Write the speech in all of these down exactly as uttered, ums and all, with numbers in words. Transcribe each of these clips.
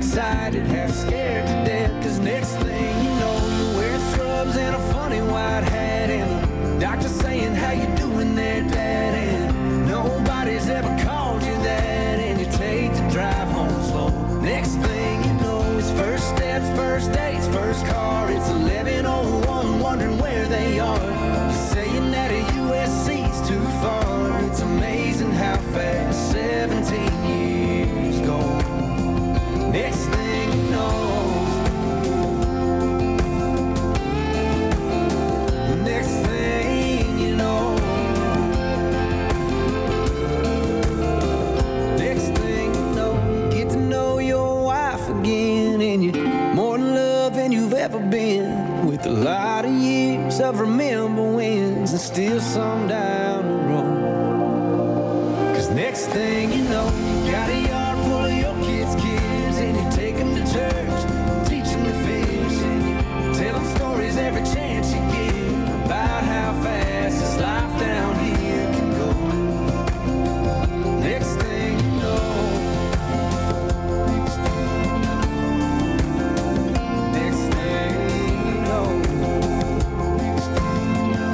excited, half scared to death. Cause next thing you know, you're wearing scrubs and a funny white hat, and the doctor's saying, how you doing there, Dad? And nobody's ever called you that, and you take the drive home slow. Next thing you know, it's first steps, first dates, first car. It's eleven oh one, wondering where they are. You're saying that a U S C's too far. It's amazing how fast seventeen years go. Next thing you know, next thing you know, next thing you know, you get to know your wife again, and you're more in love than you've ever been, with a lot of years of remember wins and still some down the road. Cause next thing you know, you got a yard full of your kids' kids, and you take them to church, teach them to fish, and you tell them stories every chance you get about how fast this life down here can go. Next thing you know, next thing you know, next thing you know, next thing you know.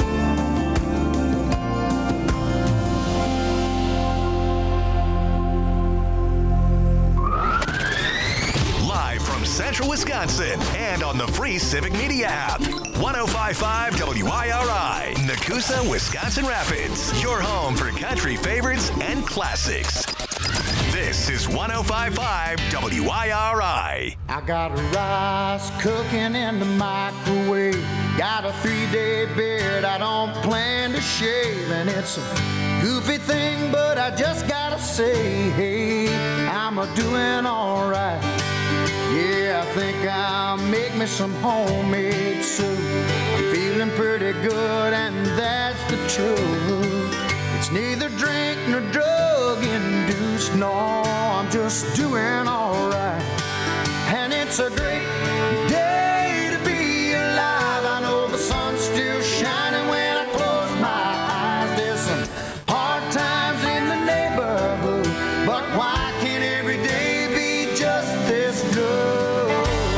Live from Central Wisconsin and on the free Civic Media app. one oh five point five W I R I, Nakusa, Wisconsin Rapids. Your home for country favorites and classics. This is one oh five point five W I R I. I got rice cooking in the microwave. Got a three-day beard I don't plan to shave. And it's a goofy thing, but I just gotta say, hey, I'm a doing all right. Yeah, I think I'll make me some homemade soup. I'm feeling pretty good, and that's the truth. It's neither drink nor drug induced. No, I'm just doing all right. And it's a great day to be alive. I know the sun's still shining when I close my eyes. There's some hard times in the neighborhood, but why can't every day be just this good?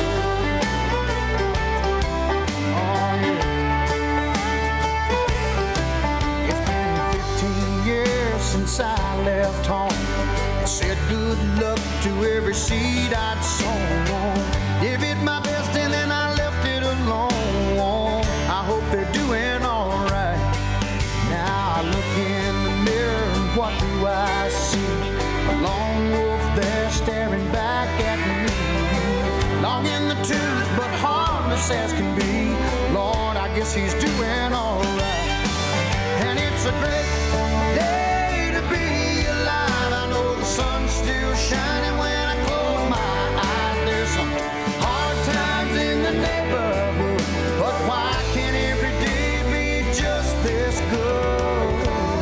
Oh yeah. It's been fifteen years since I left home. I said good luck to every seed I'd sown. Give it my best and then I left it alone. I hope they're doing all right. Now I look in the mirror and what do I see? A lone wolf there staring back at me. Long in the tooth but harmless as can be. Lord, I guess he's doing all right. And it's a great day to be alive. I know the sun's still shining when I close my eyes. There's some hard times in the neighborhood, but why can't every day be just this good?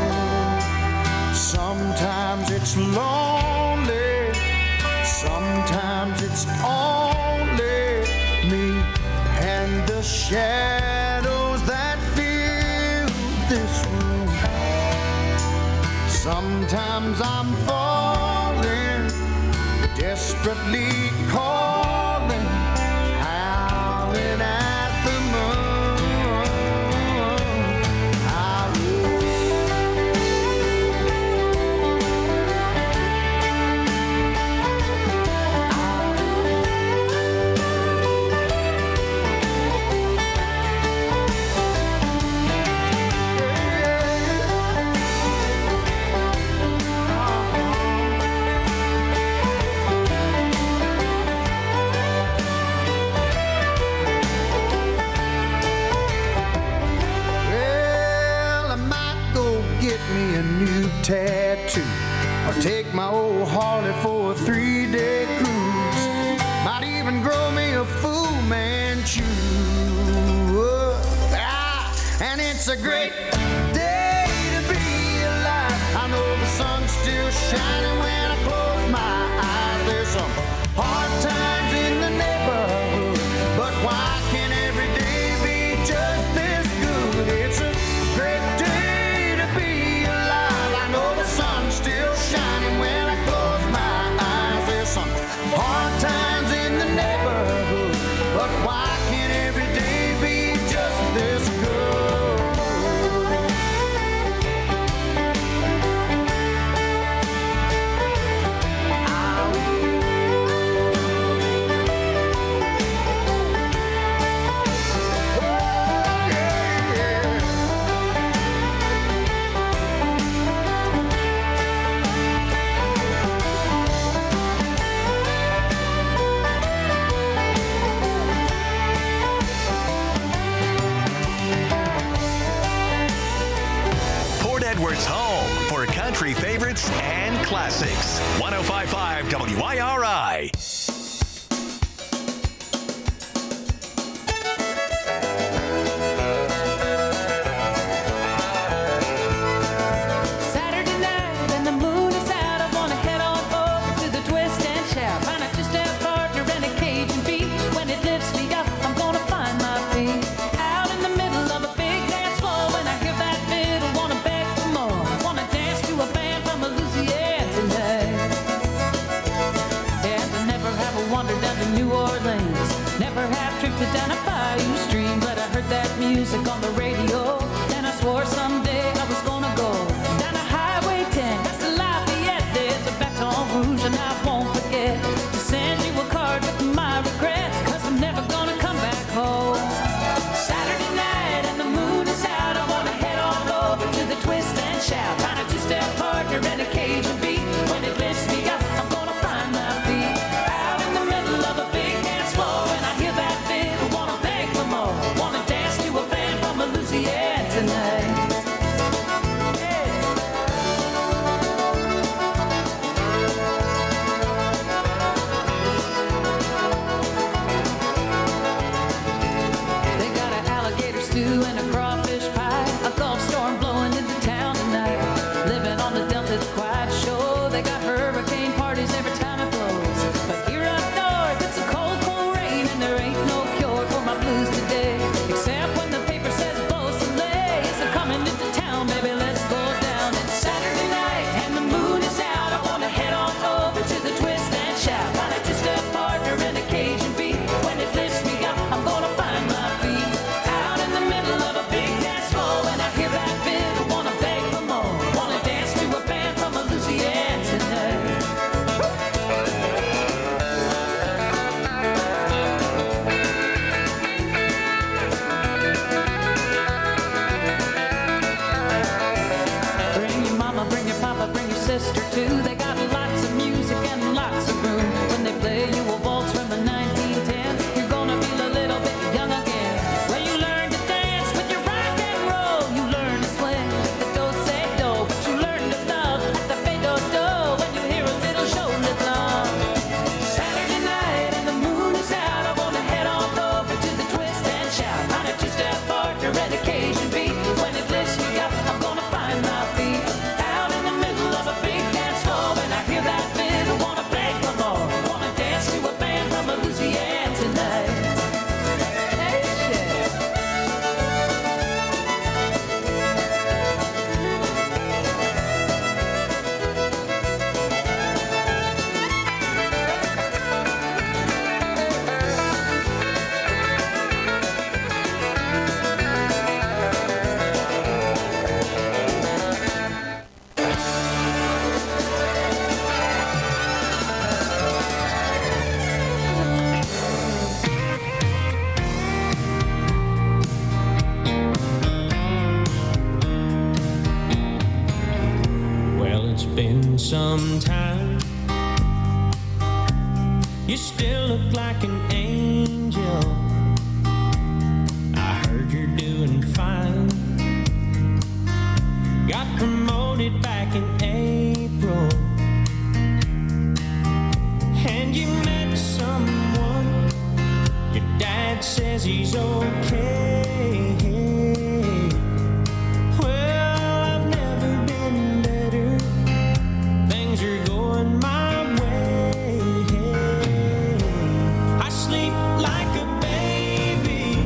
Sometimes it's lonely, sometimes it's only me and the shadows that fill this room. Sometimes I'm falling, desperately calling, howling at the moon. I tattoo, or take my old Harley for a three-day cruise. Might even grow me a Fu Manchu. Ah, and it's a great day to be alive. I know the sun's still shining when I close my eyes. There's some hard times in the neighborhood, but why can't every day be just this good? It's a great day to be alive. I know the sun's still shining when I close my eyes. There's some hard times country favorites and classics. one oh five point five W I R I. Saturday night and the moon is out. I wanna head on over to the twist and shout. Find a two-step partner and a Cajun beat. When it lifts me up, I'm gonna find my feet. Out in the middle of a big dance floor. When I hear that fiddle, wanna beg for more. Wanna dance to a band from Louisiana tonight. And I never have a wander down to New Orleans. Never have drifted down a bayou stream. But I heard that music on the radio, and I swore someday I was gonna go down a Highway ten, past the Lafayette. There's a Baton Rouge, and I won't forget to send you a card with my regrets, cause I'm never gonna come back home. Saturday night and the moon is out. I wanna head on over to the twist and shout. Find a two-step partner and a Cajun beat. When it lifts me up, I'm gonna find my feet. Out in the middle of a big dance floor, and I hear that fiddle, wanna beg for more. Wanna dance to a band from Louisiana tonight. They got an alligator stew and a crawfish pie. A Gulf storm blowing into town tonight. Living on the Delta, it's quite sure. They got hurricane parties every time it blows. But here up north, it's a cold, cold rain, and there ain't no cure for my blues today. Except when the paper says Beausoleil is coming into town, baby, let's go down. It's Saturday night and the moon is out. I wanna head on over to the twist and shout. Find a two-step partner and a Cajun beat. When it lifts me up, I'm gonna find my feet. Out in the middle of a big dance floor, and I hear that fiddle, wanna beg for more. Wanna dance to a band from Louisiana tonight. Bring your mama, bring your papa, bring your sister too. They got lots of music and lots of room. When they play you a waltz from the nineteen ten, you're gonna feel a little bit young again. Well, you learn to dance with your rock and roll. You learn to swing the do-se-do, but you learn to love the fe-do-do when you hear a little shoulder blum. Saturday night and the moon is out. I wanna head on over to the twist and shout. Find a two-step partner and a Cajun beat. When it lifts me up, I'm gonna find my feet. Out in the middle of a big dance floor, and I hear that fiddle, wanna beg for more. Wanna dance to a band from Louisiana tonight. Hey, shit. Well, it's been some time. You still look like an angel. I heard you're doing fine. Got promoted back in April. And you met someone. Your dad says he's okay. Well, I've never been better. Things are going my way. I sleep like a baby.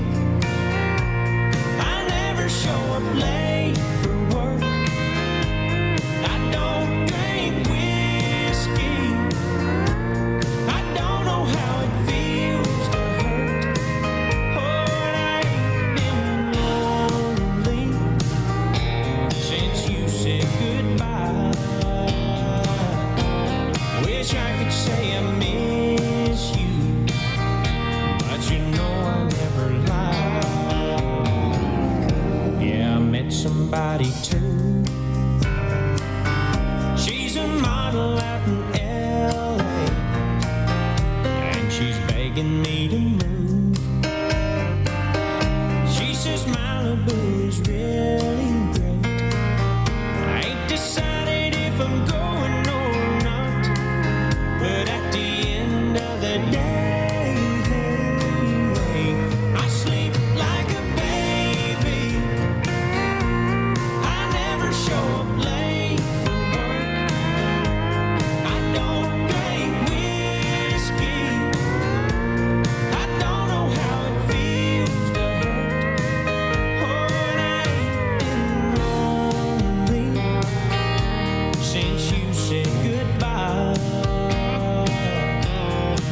I never show up late for work. I don't drink whiskey. I don't know how it feels to hurt. Oh, and I ain't been lonely since you said goodbye. Wish I could say I miss you, but you know I never lie. Yeah, I met somebody too. She's a model out in L A, and she's begging me to move. She says Malibu is really great. I ain't decided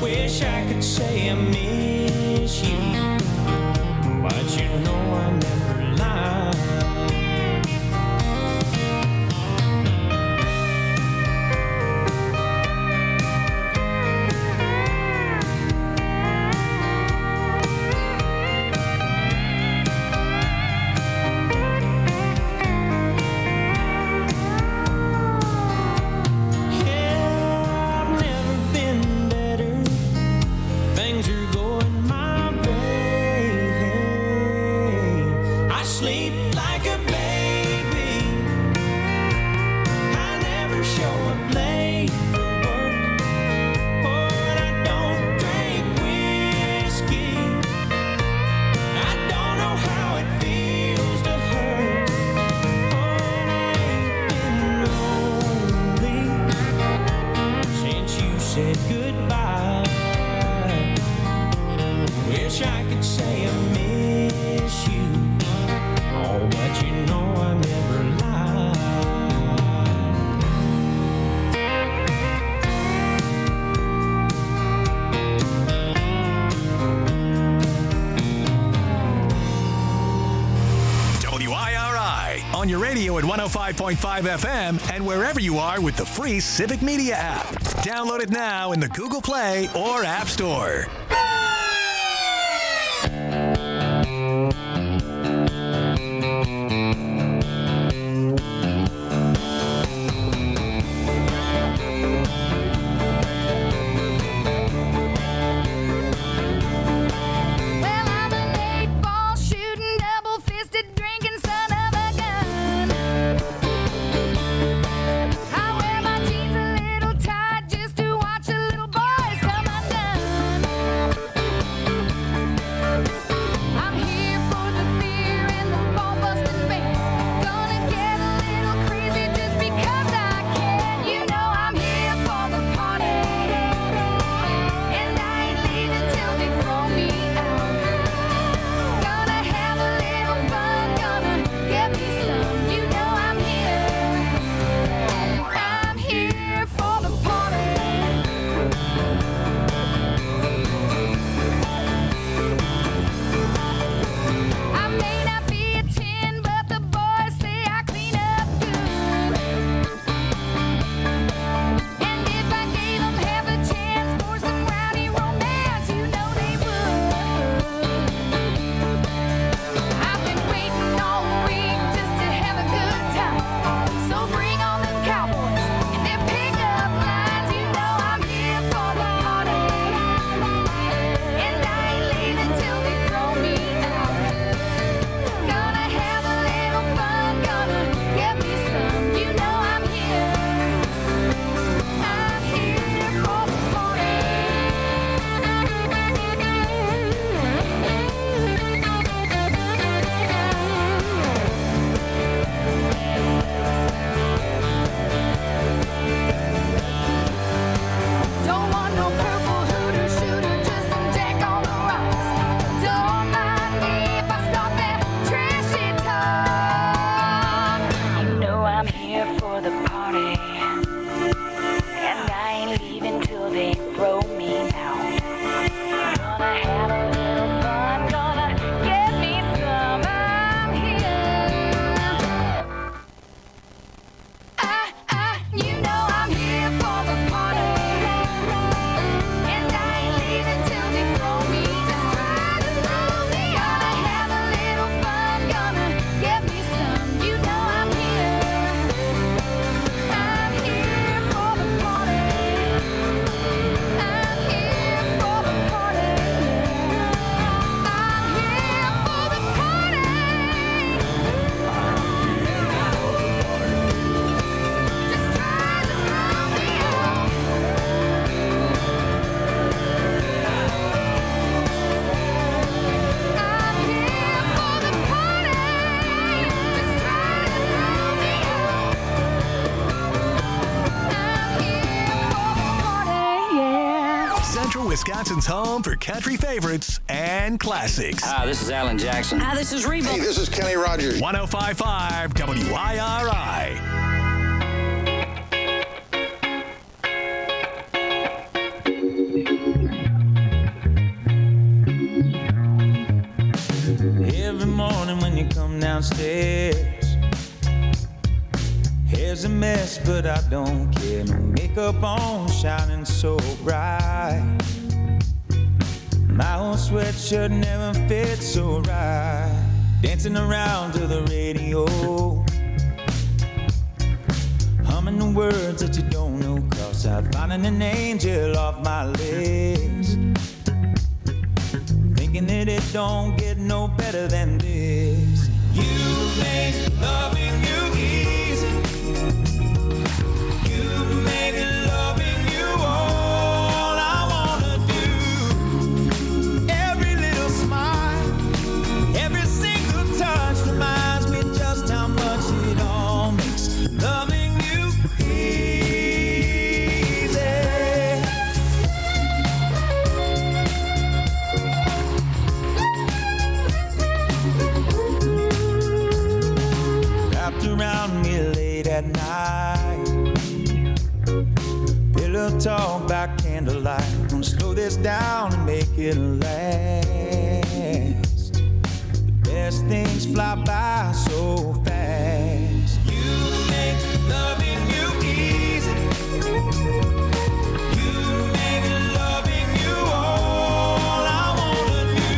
Wish I could say I miss you, but you know I never lie. On your radio at one oh five point five F M and wherever you are with the free Civic Media app. Download it now in the Google Play or App Store. Wisconsin's home for country favorites and classics. Hi, this is Alan Jackson. Hi, this is Reba. Hey, this is Kenny Rogers. one oh five point five W I R I. downstairs. Hair's a mess, but I don't care. No makeup on, shining so bright. My old sweatshirt never fit so right. Dancing around to the radio, humming the words that you don't know, 'cause I'm finding an angel off my list. Thinking that it don't get no better than this. You make loving you easy. You make loving you all I wanna do. Every little smile, every single touch reminds me just how much it all makes loving you easy. Wrapped around me late at night, pillow talk by candlelight. Gonna slow this down and make it last. The best things fly by so fast. You make loving you easy. You make loving you all I wanna do.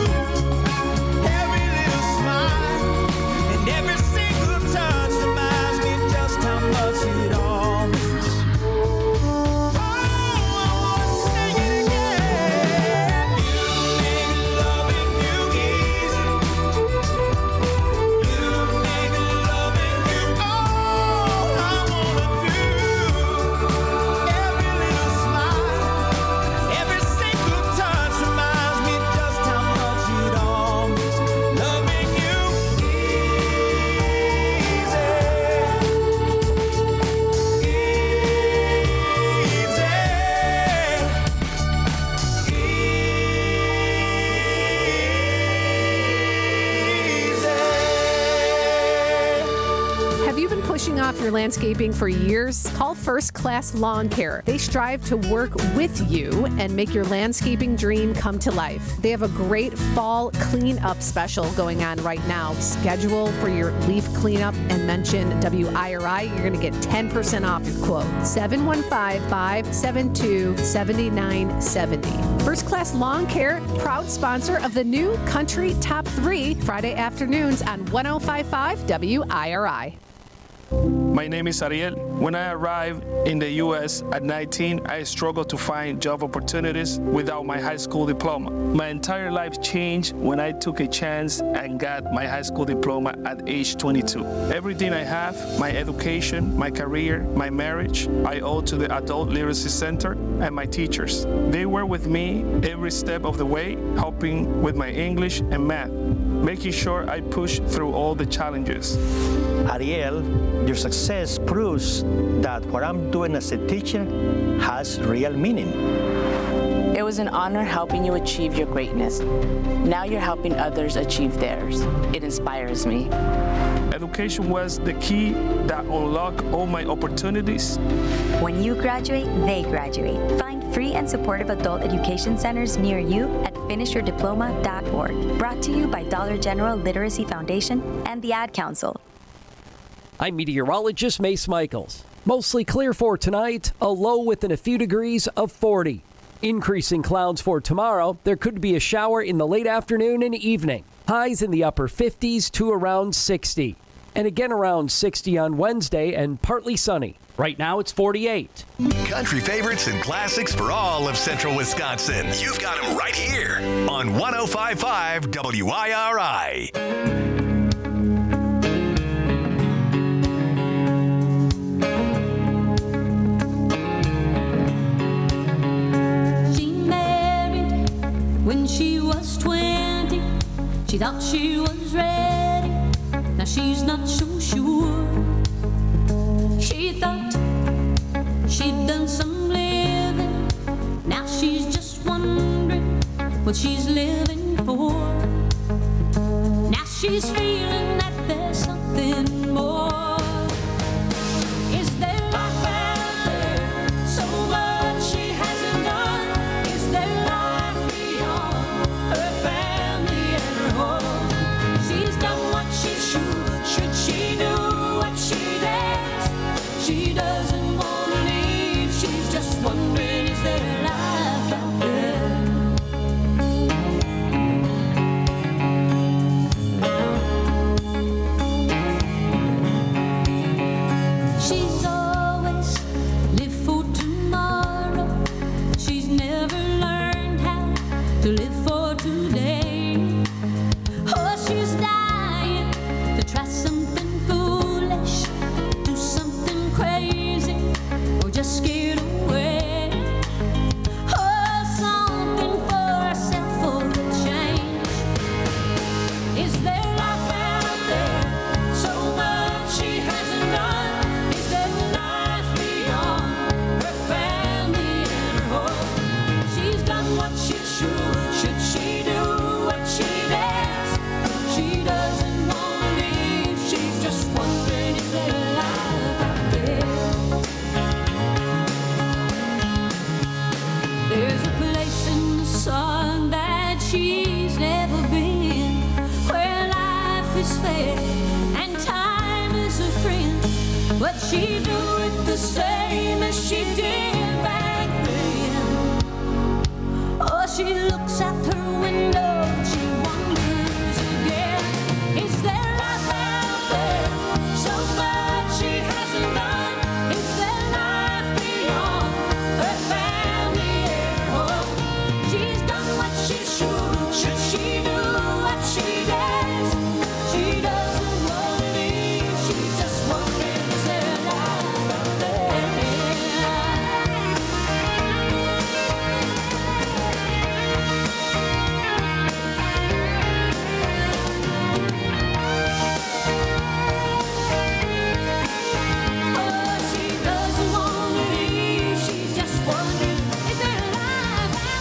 Every little smile and every single touch reminds me just how much it all means. Oh, I wanna sing it again. You make loving you easy. You make loving you all I wanna do. Every little smile, every single touch reminds me just how much it all means. Loving you Have you been pushing off your landscaping for years? Call First Class Lawn Care. They strive to work with you and make your landscaping dream come to life. They have a great fall cleanup special going on right now. Schedule for your leaf cleanup and mention W I R I. You're going to get ten percent off your quote. seven one five, five seven two, seven nine seven zero. First Class Lawn Care, proud sponsor of the new Country Top three, Friday afternoons on one oh five point five W I R I. My name is Ariel. When I arrived in the U S at nineteen, I struggled to find job opportunities without my high school diploma. My entire life changed when I took a chance and got my high school diploma at age twenty-two. Everything I have, my education, my career, my marriage, I owe to the Adult Literacy Center and my teachers. They were with me every step of the way, helping with my English and math, making sure I push through all the challenges. Ariel, your success proves that what I'm doing as a teacher has real meaning. It was an honor helping you achieve your greatness. Now you're helping others achieve theirs. It inspires me. Education was the key that unlocked all my opportunities. When you graduate, they graduate. Find free and supportive adult education centers near you at finish your diploma dot org. Brought to you by Dollar General Literacy Foundation and the Ad Council. I'm meteorologist Mace Michaels. Mostly clear for tonight, a low within a few degrees of forty. Increasing clouds for tomorrow. There could be a shower in the late afternoon and evening. Highs in the upper fifties to around sixty. And again around sixty on Wednesday and partly sunny. Right now it's forty-eight. Country favorites and classics for all of Central Wisconsin. You've got them right here on one oh five point five W I R I. When she was twenty, she thought she was ready. Now she's not so sure. She thought she'd done some living. Now she's just wondering what she's living for. Now she's feeling that there's something more. Is there life out there? So much she hasn't done. Is there life beyond her family and her home? She's done what she should. to live for today. Oh, she's dying to try something foolish, do something crazy, or just get away. Oh, something for herself for a change. Is there life out there? So much she hasn't done. Is there life beyond her family and her home? She's done what she should. Should she do what she does? She doesn't want to leave. She's just wondering if there's life out there. There's a place in the sun that she's never been, where life is fair and time is a friend. But she do it the same as she did back then. Oh, she looks out her window, she wonders again. Is there life out there? So much she hasn't done. Is there life beyond her family and her home? She's done what she should. Should she do what she does? She doesn't want to leave. She's just wondering, is there life out there? Oh, she doesn't want to leave. She's just wondering, is there life out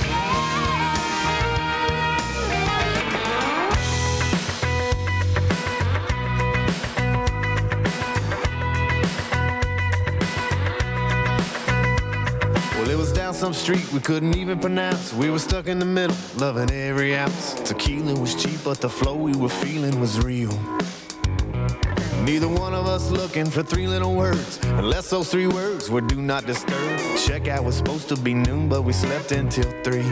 Well, it was down some street we couldn't even pronounce. We were stuck in the middle, loving every ounce. Tequila was cheap, but the flow we were feeling was real. Neither one of us looking for three little words, unless those three words were do not disturb. Checkout was supposed to be noon, but we slept until three.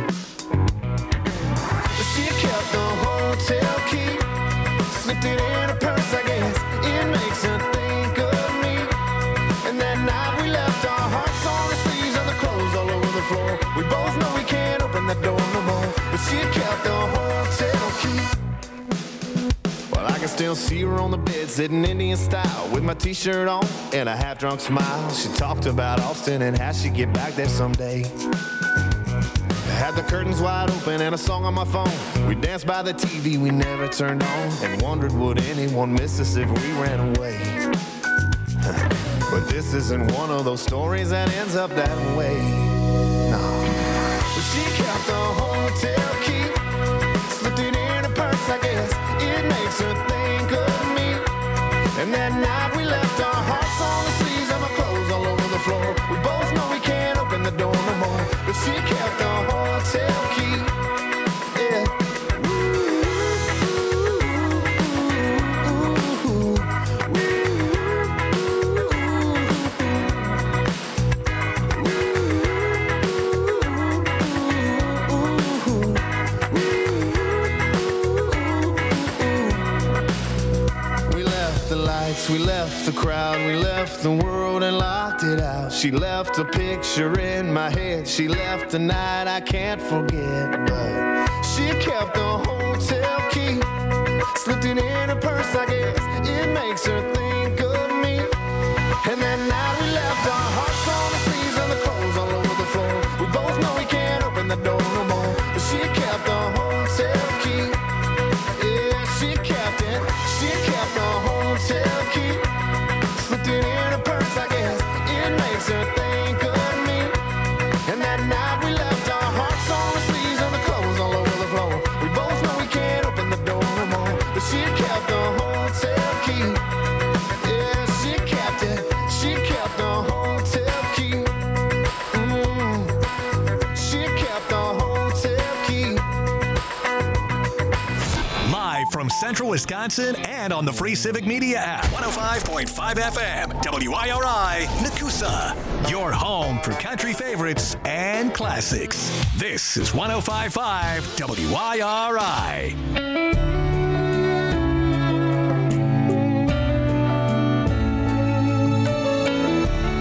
She kept the hotel key, slipped it in her purse, I guess. It makes her think of me. And that night we left our hearts on the sleeves and the clothes all over the floor. We both know we can't open that door no more, but she kept the hotel key. Well, I can still see her on the bed, sitting Indian style, with my t-shirt on and a half-drunk smile. She talked about Austin and how she'd get back there someday. Had the curtains wide open and a song on my phone. We danced by the T V we never turned on, and wondered would anyone miss us if we ran away. But this isn't one of those stories that ends up that way. No. But she kept the hotel key, slipped it in her purse, I guess. It makes her think of me. And that night we left our hearts on the sleeves and our clothes all over the floor. We both know we can't open the door no more, but she kept the hotel key. Yeah. We left the lights, we left the crowd, we left the world and locked it out. She left a picture in my head, she left a night I can't forget. But she kept the hotel key, slipped it in her purse, I guess. It makes her think of me. And that night we left our hearts on the sleeves and the clothes all over the floor. We both know we can't open the door no more, but she kept the hotel key. Yeah, she kept it. She kept the hotel key, slipped it in her purse, I guess. It makes her think of me. And that night we left our hearts on the sleeves and the clothes all over the floor. We both know we can't open the door no more, but she kept the hotel key. Yeah, she kept it. She kept the hotel key. Mm. She kept the hotel key. Live from Central Wisconsin and on the free Civic Media app. one oh five point five F M, W I R I, Nakusa. Your home for country favorites and classics. This is one oh five point five W I R I.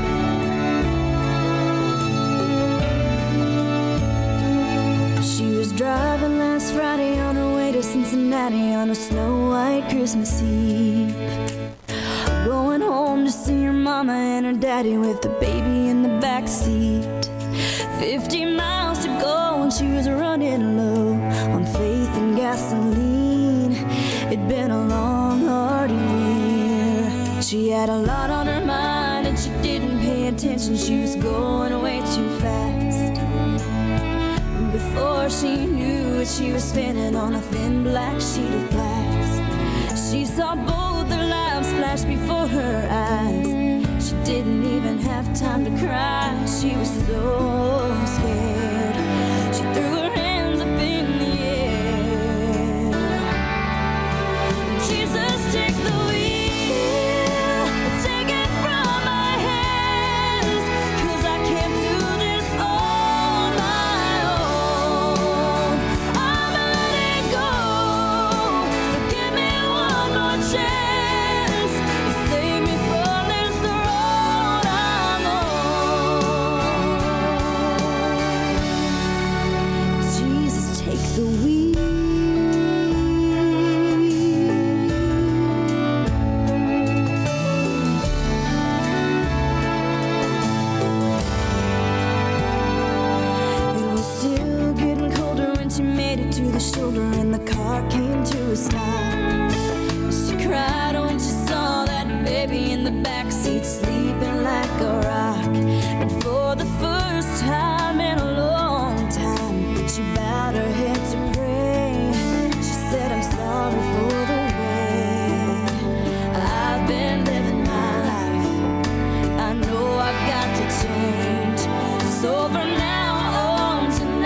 She was was driving last Friday on her way to Cincinnati on a snow white Christmas Eve. Going home to see her mama and her daddy with the baby in the back seat. Fifty miles to go and she was running low on faith and gasoline. It'd been a long, hard year. She had a lot on her mind and she didn't pay attention. She was going way too fast. Before she knew it, she was spinning on a thin black sheet of glass. She saw both their lives flash before her eyes. She didn't even have time to cry. She was so scared. She threw her hands up in the air. Jesus, take the wheel, take it from my hands, 'cause I can't do this on my own. I'm letting go, so give me one more chance. Save me from this road I'm on. Jesus, take the wheel. It was still getting colder when she made it to the shoulder and the car came to a stop. She cried when she saw that baby in the backseat sleeping like a rock. And for the first time in a long time, she bowed her head to pray. She said, I'm sorry for the way I've been living my life. I know I've got to change. So from now on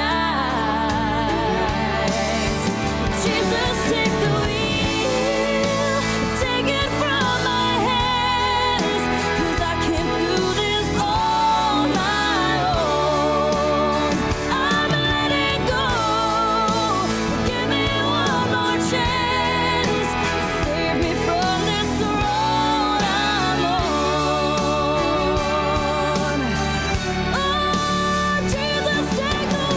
tonight, Jesus, take the wheel, take it from my hands, 'cause I can't do this on my own. I'm letting go, so give me one more chance. Save me from this road I'm on. Oh, Jesus, take the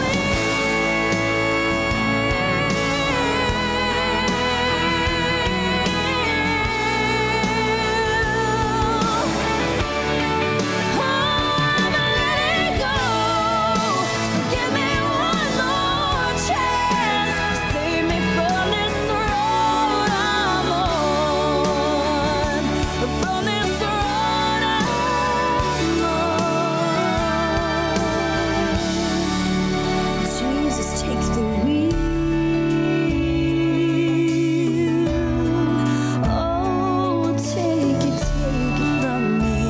Jesus, take the wheel. Oh, take it, take it from me.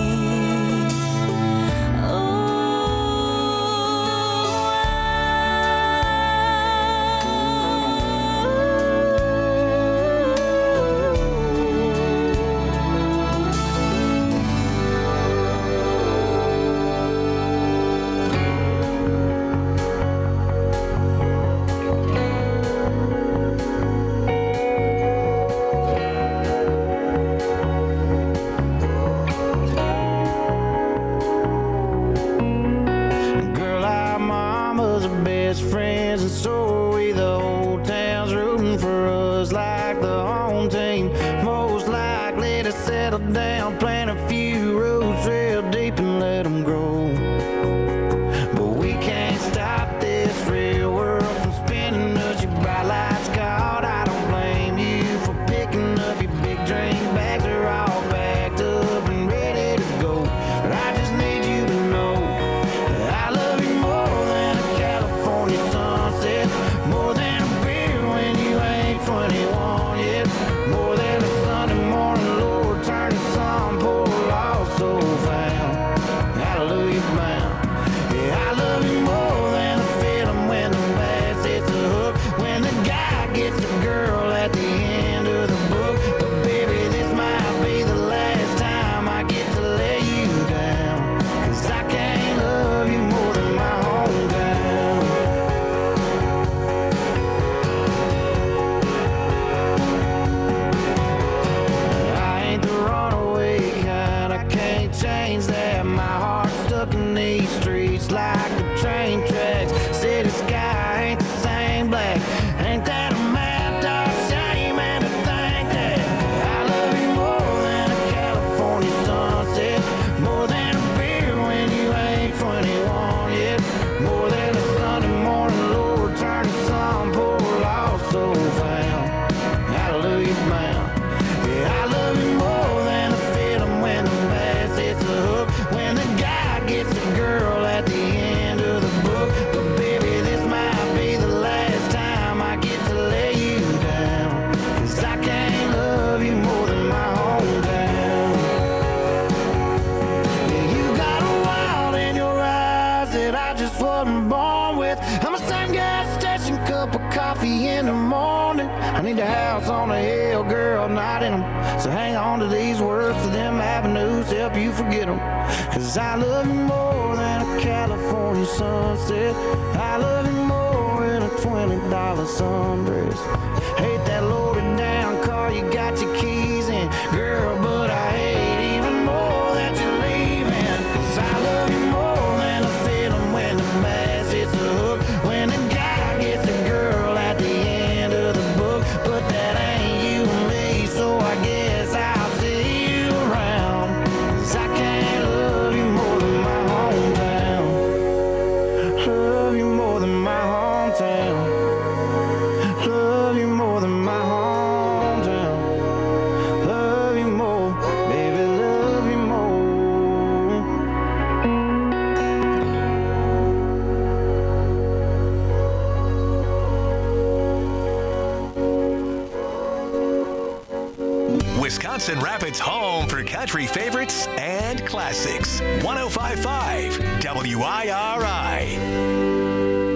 Girl, our mamas are best friends, and so are we. The whole town's rooting for us like the home team. Most likely to settle down, plant a few roots real deep and let them grow. But we can't stop this real world from spinning us. Your bright lights caught. I don't blame you for picking up your big drink bags. Are all packed up and ready to go. But I just need you to know that I love you more than a California sunset, more than a beer when you ain't twenty-one yet, more than a Sunday morning, Lord, turn the sun, pour coffee in the morning. I need a house on a hill, girl, not in them. So hang on to these words to them avenues, help you forget them. Cause I love you more than a California sunset. I love you more than a twenty dollar sundress. Hate that loaded down car you got your keys in, girl, but I hate even more that you're leaving. Cause I love you more than a feeling when the bass hits the hook, when the guy gets a girl at the end of the book. But that ain't you and me, so I guess I'll see you around. Cause I can't love you more than my hometown. Love you more than my hometown. Love you more than my hometown. Love you more, baby, love you more. Wisconsin Rapids' home for country favorites and classics. one oh five point five W I R I.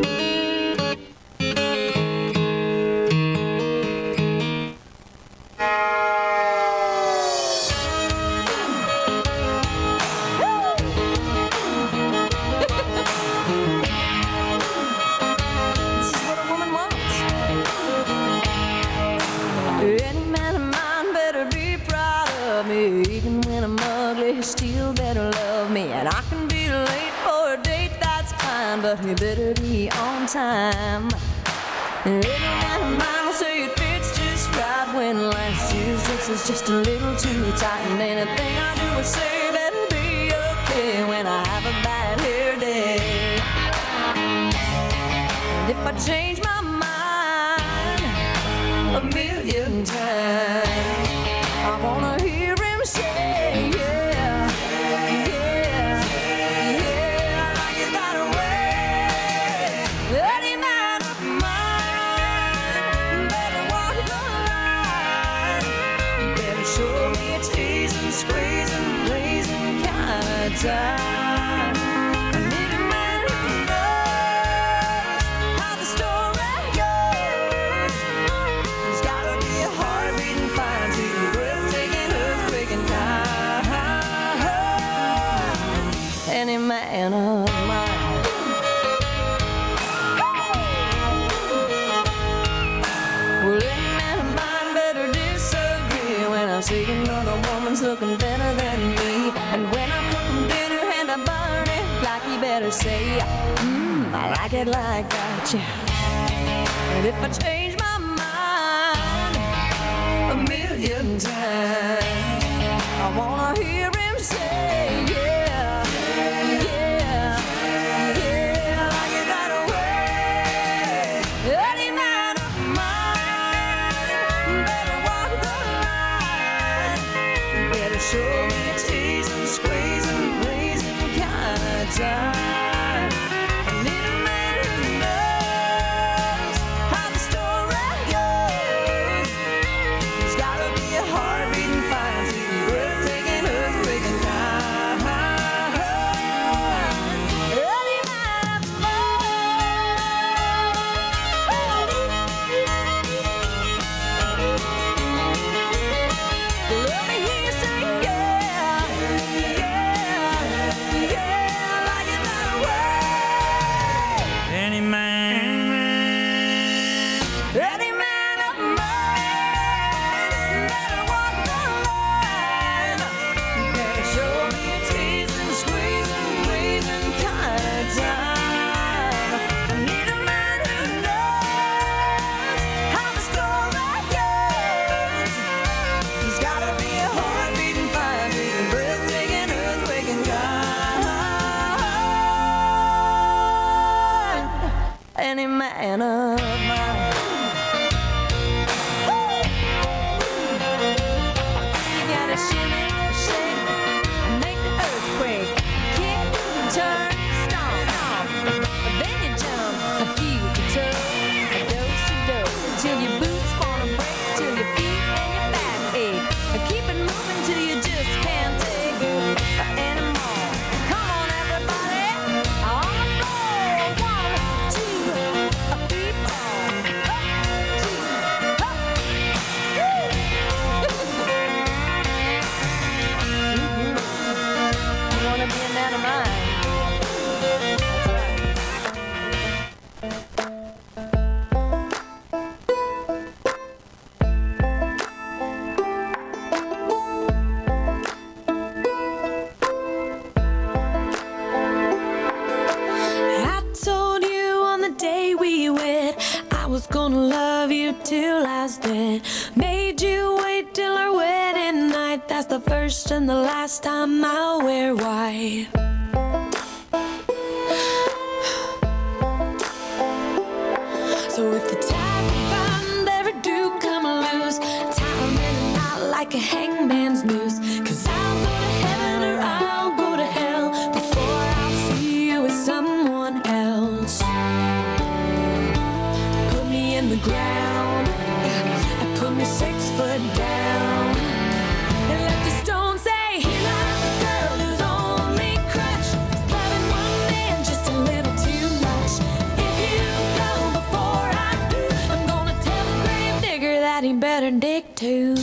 This is what a woman wants. Any man of mine better be proud of me. Even when I'm ugly, he still better love me. And I can be late for a date, that's fine, but he better be on time. And every man of mine will say it fits just right when last year's dress is just a little too tight. And anything I do or say better be okay when I have a bad hair day. And if I change my mind a million times, I wanna hear him say, yeah, yeah, yeah, I like it that way. Any man of mine better walk the line, better show me a teasing, squeezing, blazing kind of time. I need a man who knows how the story goes. There's gotta be a heart beating fine to a breathtaking earthquake and time. Any man of mine. Well, any man of mine better disagree when I see another woman's looking better than me. And when I cook him dinner and I burn it like, he better say, mmm, I like it like that, yeah. And if I change my mind a million times, I wanna hear him say, yeah, yeah, yeah, I like it that way. Any man of mine better walk the line, better show me a teasing, squeezing, blazing kind of time. I need a man who knows how the story goes. There's gotta be a heart beating fine to a breathtaking earthquake and time. Any man of mine. Let me hear you say, yeah, yeah, yeah, like it gonna love you till I was dead. Made you wait till our wedding night. That's the first and the last time I'll wear white. So if the ties we bind ever do come loose, tie 'em in a knot like a hangman's noose. 'Cause I'll go to heaven or I'll go to hell before I'll see you with someone else. Put me in the ground and put me six foot down, and let the stone say, here lies the girl whose only crutch is loving one man just a little too much. If you go before I do, I'm gonna tell the grave digger that he better dig too.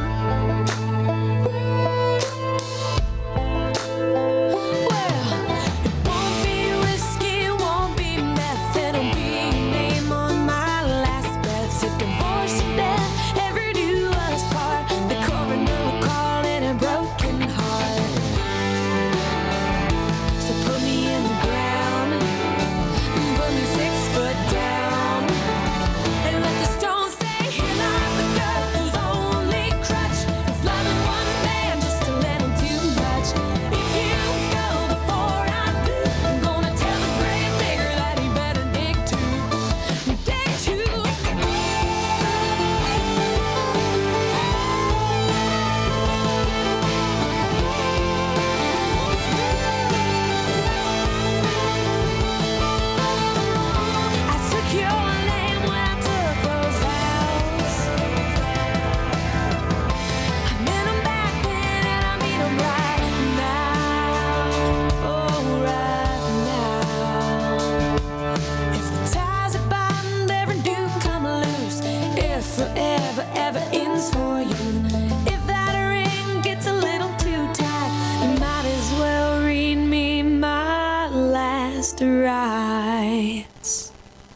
Rights.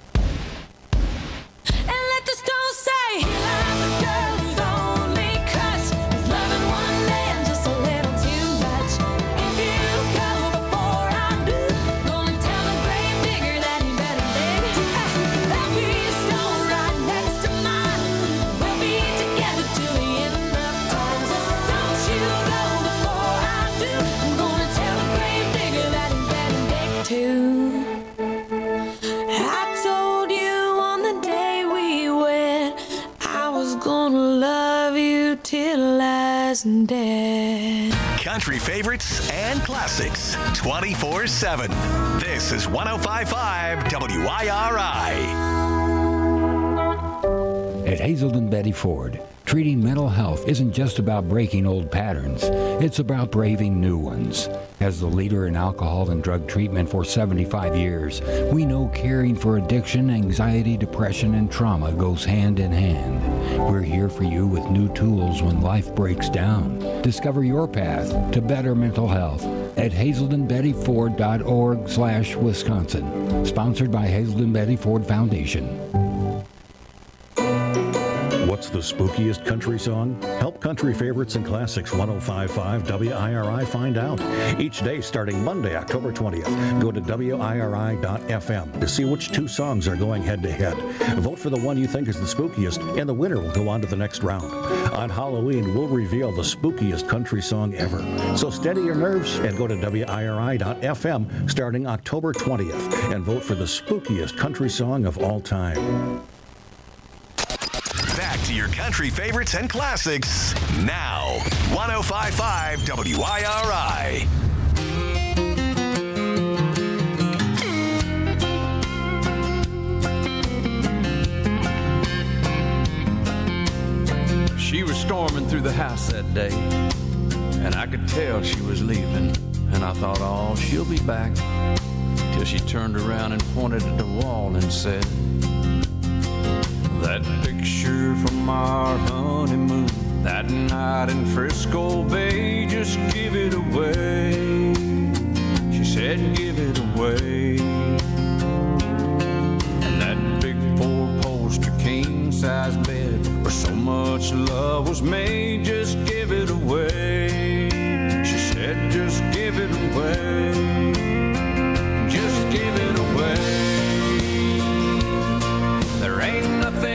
And let the stone say, here lies a girl whose only crutch is loving one man just a little too much. If you go before I do, gonna tell the grave digger that he better dig. There'll be a stone right next to mine. We'll be together till the end of time. Don't you go before I do, I'm gonna tell the grave digger that he better dig too. Till I was dead. Country favorites and classics twenty-four seven. This is one oh five point five W I R I. At Hazelden Betty Ford, treating mental health isn't just about breaking old patterns, it's about braving new ones. As the leader in alcohol and drug treatment for seventy-five years, we know caring for addiction, anxiety, depression, and trauma goes hand in hand. We're here for you with new tools when life breaks down. Discover your path to better mental health at hazelden betty ford dot org slash Wisconsin. Sponsored by Hazelden Betty Ford Foundation. What's the spookiest country song? Help country favorites and classics one oh five point five W I R I find out. Each day starting Monday, October twentieth. Go to W I R I dot F M to see which two songs are going head to head. Vote for the one you think is the spookiest, and the winner will go on to the next round. On Halloween, we'll reveal the spookiest country song ever. So steady your nerves and go to W I R I dot F M starting October twentieth and vote for the spookiest country song of all time. Back to your country favorites and classics now. one oh five point five W I R I. She was storming through the house that day, and I could tell she was leaving. And I thought, oh, she'll be back. Till she turned around and pointed at the wall and said, that picture from our honeymoon, that night in Frisco Bay, just give it away. She said, give it away. And that big four-poster king-size bed where so much love was made, just give it away. She said, just give it away. Just give it away. There ain't nothing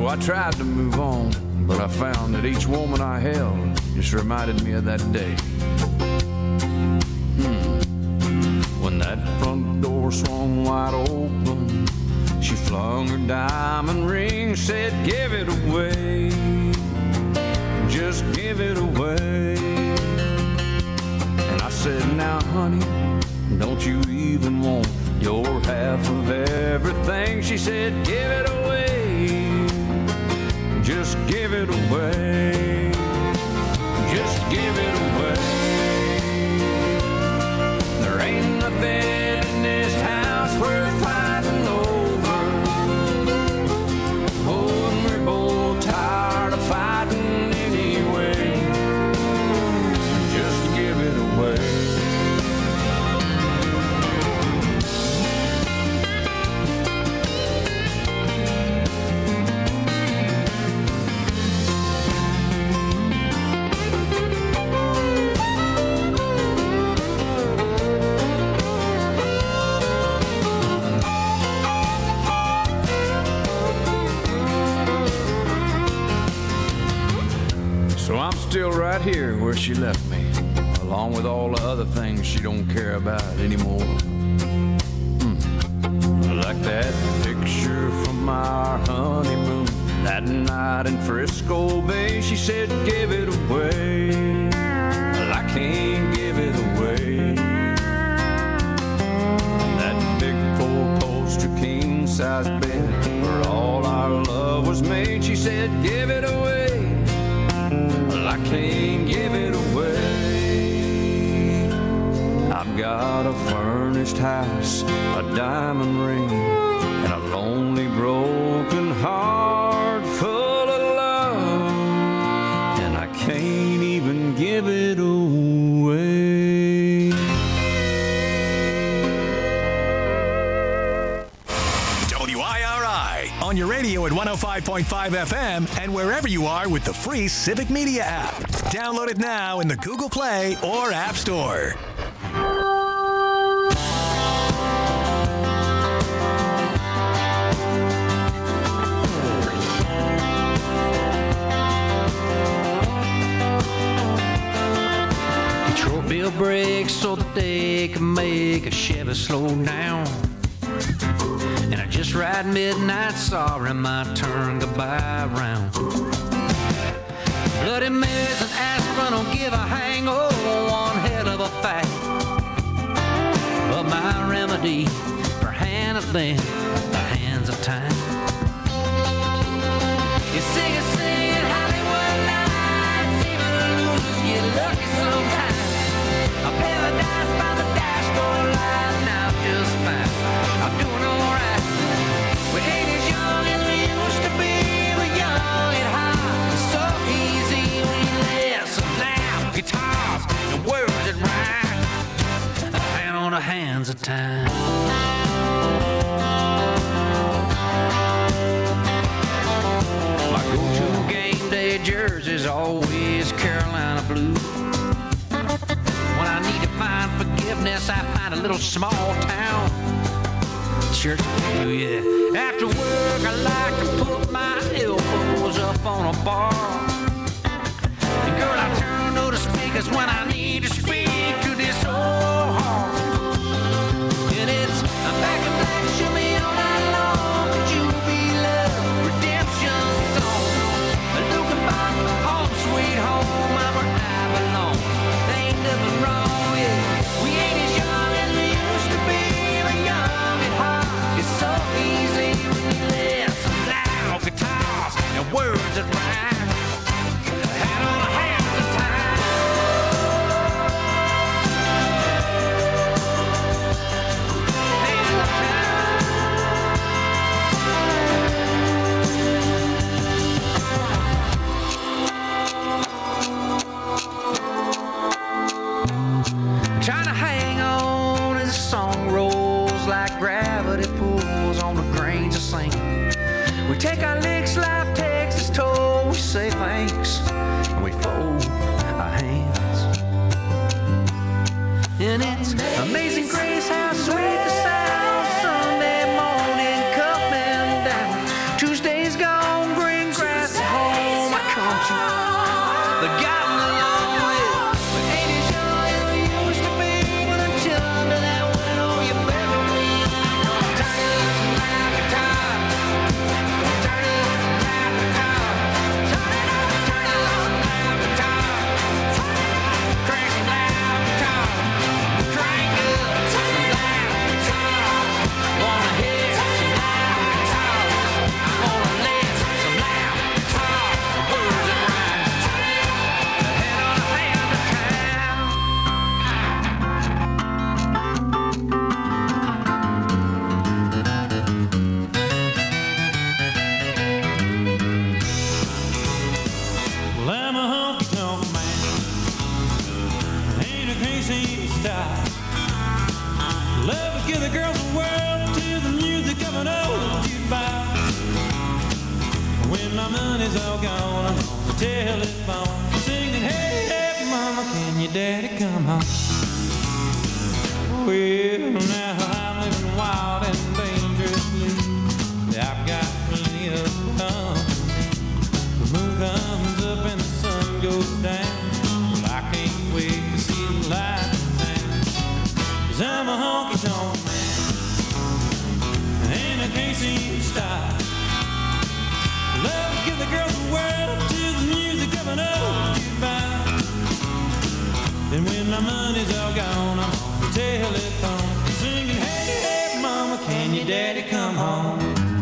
So I tried to move on, but I found that each woman I held just reminded me of that day. Hmm. When that front door swung wide open, she flung her diamond ring, said, give it away, just give it away. And I said, now honey, don't you even want your half of everything? She said, give it away, just give it away, just give it away. There ain't nothing in this house worth fighting over. Oh, and we're both tired of fighting anyway. Just give it away. So I'm still right here where she left me, along with all the other things she don't care about anymore. Hmm. Like that picture from our honeymoon, that night in Frisco Bay. She said, give it away. Well, I can't give it away. That big four-poster king-size bed where all our love was made. She said, give it away. Well, I can't give it away. I've got a furnished house, a diamond ring, and a lonely broken heart full of love, and I can't even give it away. W I R I on your radio at one oh five point five F M and wherever you are with the free Civic Media app. Download it now in the Google Play or App Store. Detroit Bill brakes so that they can make a Chevy slow down. And I just ride midnight, sorry my turn goodbye round. Bloody Marys and aspirin don't give a hang, oh, one hell of a fact. But my remedy for handling the hands of time. You sing and sing in Hollywood nights, even lose, get lucky sometimes. A paradise by the dashboard light, now just fine. I'm doing alright. We ain't as young as we used to be, we're young and hot, so easy when you listen loud guitars and words that rhyme, and on the hands of time. My go-to game day jersey's always Carolina blue. When I need to find forgiveness, I find a little small town church pew, yeah. After work, I like to put my elbows up on a bar. And girl, I turn to the speakers when I need to speak to this old heart. And it's a back and black shimmy all night long. Could you be love, redemption song? Looking back home, sweet home, I'm where I belong. There ain't nothing wrong, yeah. We ain't as young as we used to be. We're young and hot. It's so easy when you listen loud guitars and words that rhyme, and on the hands of time. Hands of time. Trying to hang on as the song rolls like gravity pulls on the grains of sand. We take our licks, life takes its toll. We say thanks and we fold our hands. And it's amazing grace how sweet the sound. Sunday morning coming down, Tuesday's gone, bring money's all gone, I'm on the telephone singing, hey, hey, mama, can your daddy come home? Well, now I'm living wild and dangerously. I've got plenty of company. The moon comes up and the sun goes down. Well, I can't wait to see the light in town. 'Cause I'm a honky-tonk man, and I can't seem to stop. Love to give the girls the world to the music of an old jukebox. Then when my money's all gone, I'm on the telephone singing, hey, hey, mama, can your daddy come home?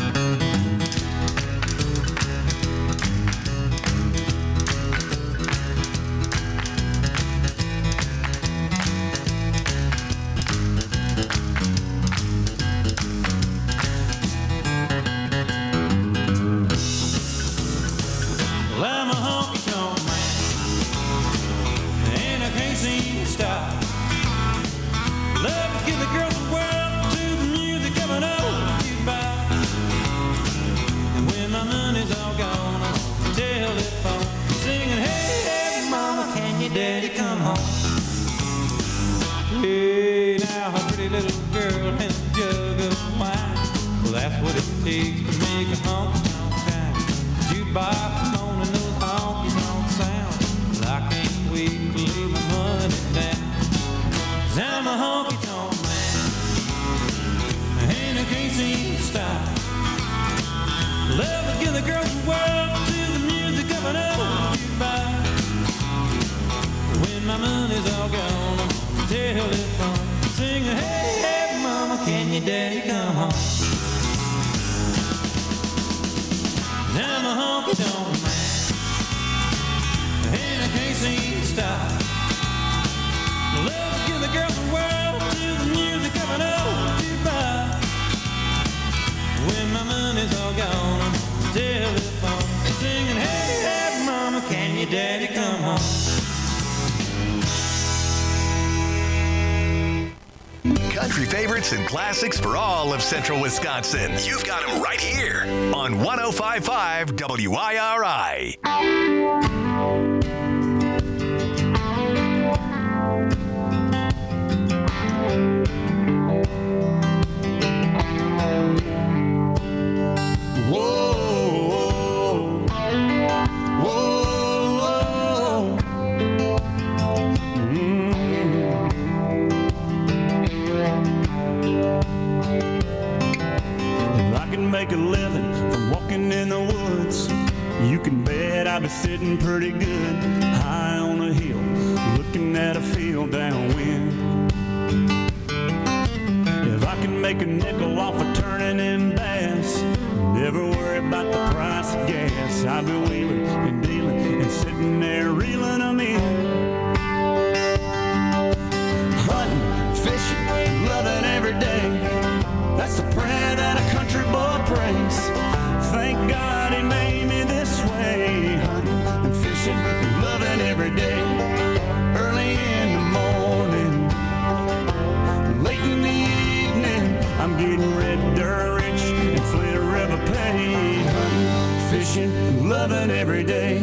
Well, I'm a honky-tonk man, and I can't seem to stop. Love to give the girls the world to the music of an old jukebox. And when my money's all gone, I'm on the telephone singing, hey, hey, mama, can your daddy come home? Hey, now a pretty little girl and a jug of wine. Well, that's what it takes to make a honky-tonk time. Jukebox moaning those honky-tonk sounds. Well, I can't wait to lay my money down. 'Cause I'm a honky-tonk man, and I can't seem to stop. Love to give the girls the world to the music of an old jukebox. When my money's all gone, I'm on the telephone singing, hey, hey, mama, can your daddy come home? I'm a honky-tonk man, and I can't seem to stop. Love to give the girls the world to the music of an old jukebox. When my money's all gone, I'm on the telephone singing, hey, hey, mama, can your daddy come home? Country favorites and classics for all of central Wisconsin. You've got them right here on one oh five point five W I R I. Make a living from walking in the woods. You can bet I'll be sitting pretty good high on a hill, looking at a field downwind. If I can make a nickel off of turning in bass, never worry about the price of gas. I'll be wheeling and dealing and sitting there reeling them in. Hunting, fishing, loving every day. That's the prayer that a country boy prays. Thank God he made me this way. Hunting and fishing and loving every day. Early in the morning, late in the evening, I'm getting red dirt rich and Flint River pay. Hunting, fishing, and loving every day.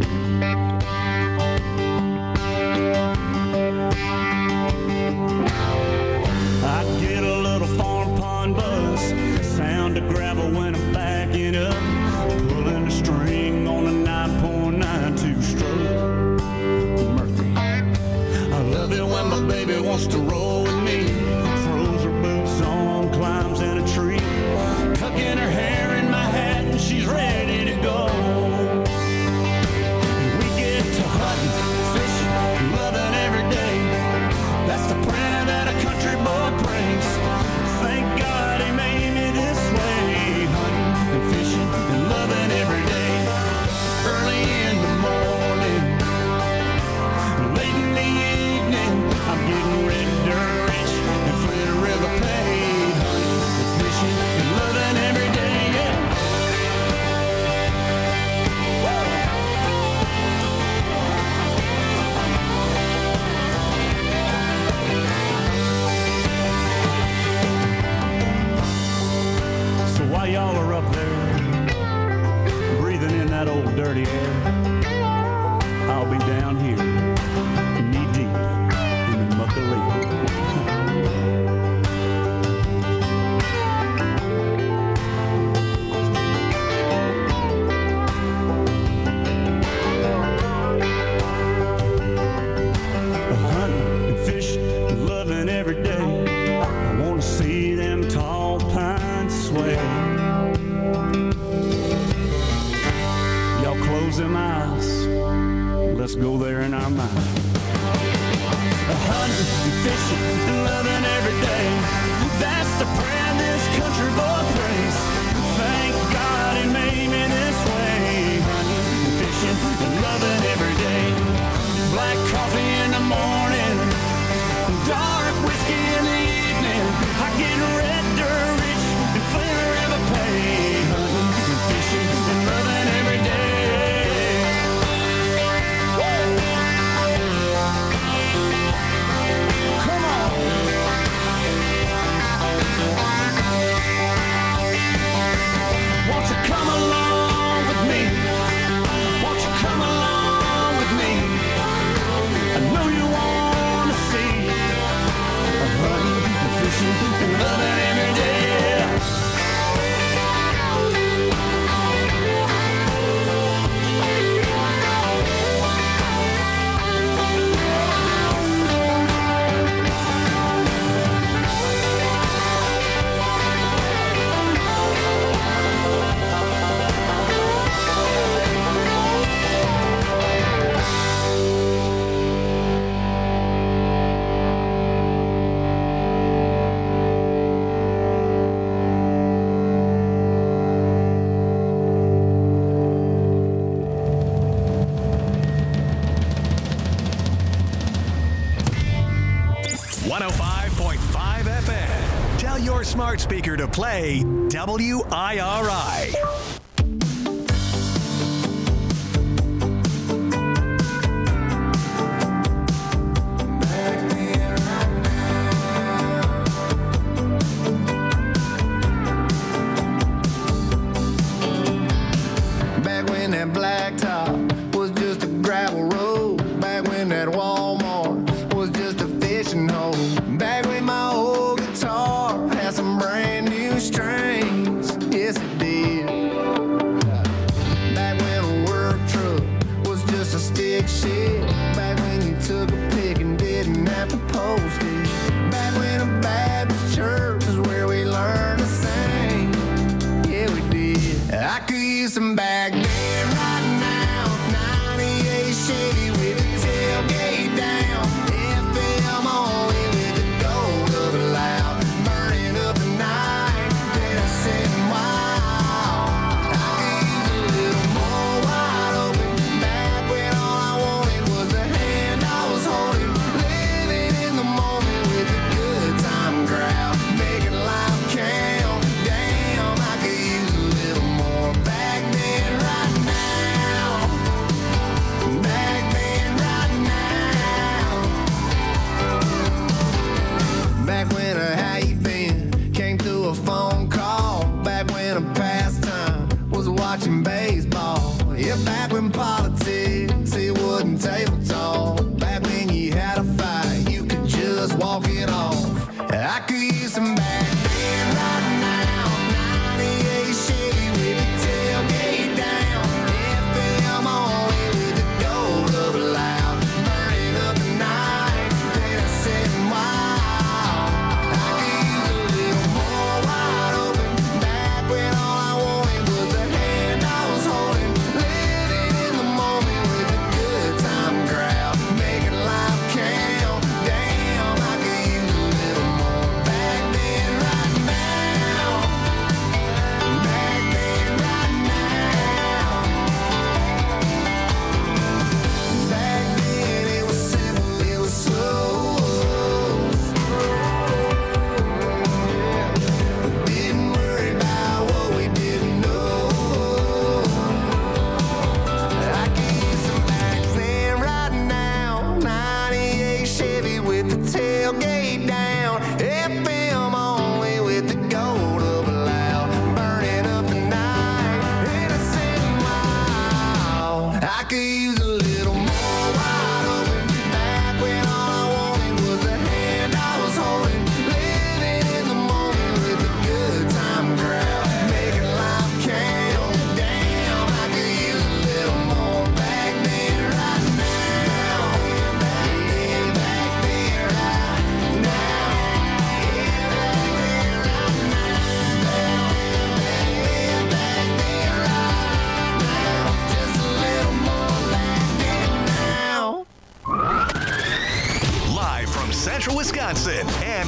I get a little farm pond buzz, sound of gravel when I'm backing up, pulling a string on a nine point nine two stroke Murphy. I love it when my baby wants to roll with me, throws her boots on, climbs in a tree, tucking her hair in my hat and she's ready to go. dirty air, I'll be down here, knee deep in the muck of leaves. Hunting and fishing, loving every day. I want to see them tall pines sway. Y'all close them eyes, let's go there in our mind. Hunting and fishing, loving every day. That's the prayer this country boy prays. Thank God he made me this way. Hunting and fishing, loving every day. Black coffee in the morning, dark whiskey in the evening. I get red dirt rich and flavor ever pay. Hunting and fishing and loving every day. Woo! Come on. Won't you come along with me? Won't you come along with me? I know you want to see a hunting and fishing and loving every day. one oh five point five F M. Tell your smart speaker to play W I R I. Back when that blacktop was just a gravel road. Back when that Walmart was just a fishing hole. Back when my old guitar had some brand new strings. Yes, it did.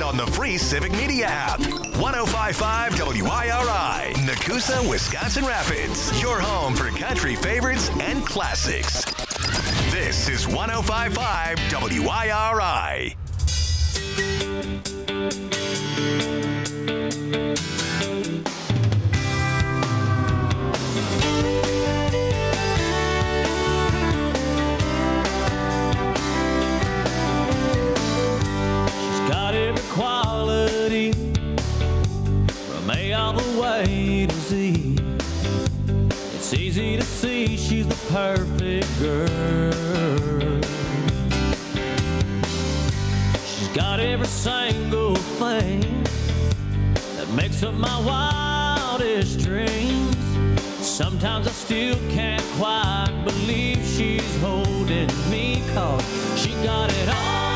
on the free Civic Media app. one oh five point five W I R I, Nakusa, Wisconsin Rapids. Your home for country favorites and classics. This is one oh five point five W I R I. Quality from A all the way to Z. It's easy to see she's the perfect girl. She's got every single thing that makes up my wildest dreams. Sometimes I still can't quite believe she's holding me, 'cause she got it all.